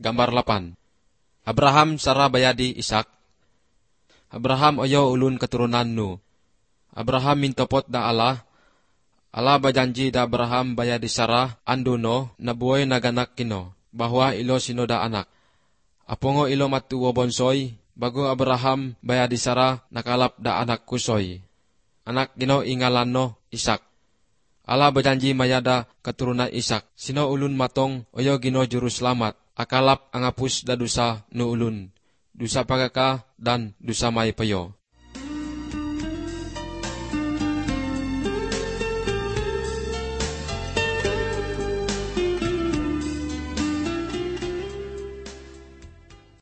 Gambar 8. Abraham Sarah bayadi Isak. Abraham oyo ulun keturunan nu. Abraham mintopot da Allah. Allah bajanji da Abraham bayadi Sarah anduno na buhay naganak kino, bahwa ilo sino da anak. Apongo ilo matuwo bonsoy, bago Abraham bayadi Sarah nakalap da anak kusoy. Anak kino ingalan no Isak. Allah bajanji mayada keturunan Isak. Sino ulun matong oyo gino juru selamat. Akalap angapus da dusa nu ulun. Dusa pagaka dan dusa may payo.